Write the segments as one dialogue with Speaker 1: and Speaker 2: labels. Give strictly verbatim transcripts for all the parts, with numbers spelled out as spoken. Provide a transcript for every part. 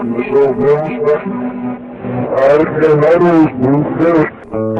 Speaker 1: myself down. I can always move there.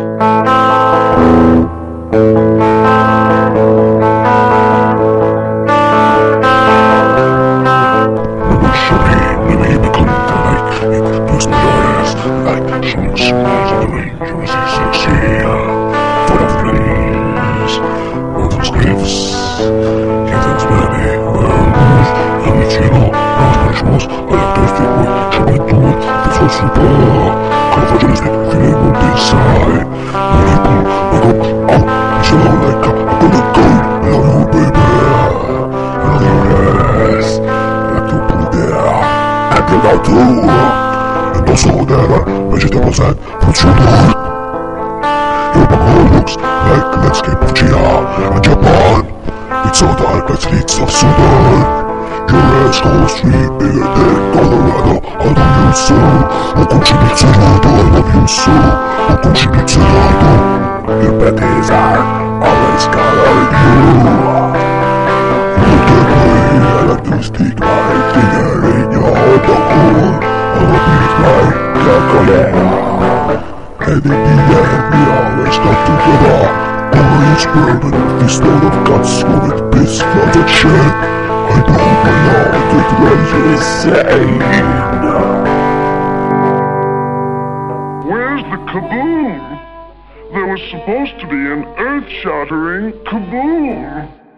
Speaker 1: And also there are vegetables and fruits you like. Your background looks like a landscape of China and Japan. It's so dark as streets of Sudan. Your ass goes street bigger than Colorado. I love you so. O continente cerrado, I love you so. O continente cerrado. Your panties are always colored you. Look at me, I like to stick my finger in your butthole. I love you like chocolate. And in the end we always stuck together. Orange bourbon, this load of guts with piss flooded shit. I broke my heart with rage insane. Where's the kaboom? There was supposed to be an earth-shattering kaboom.